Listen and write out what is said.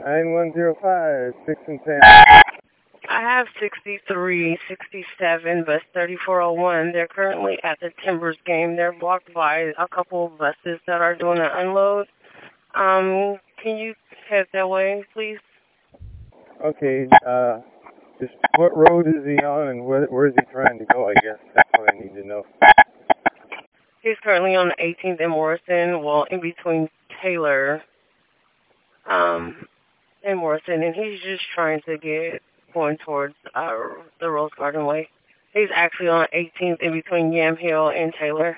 9105, 6 and 10. I have 63, 67, bus 3401. They're currently at the Timbers game. They're blocked by a couple of buses that are doing an unload. Can you head that way, please? Okay, just what road is he on and where is he trying to go, I guess? That's what I need to know. He's currently on the 18th and Morrison, well, in between Taylor and Morrison, and he's just trying to get going towards the Rose Garden Way. He's actually on 18th in between Yam Hill and Taylor.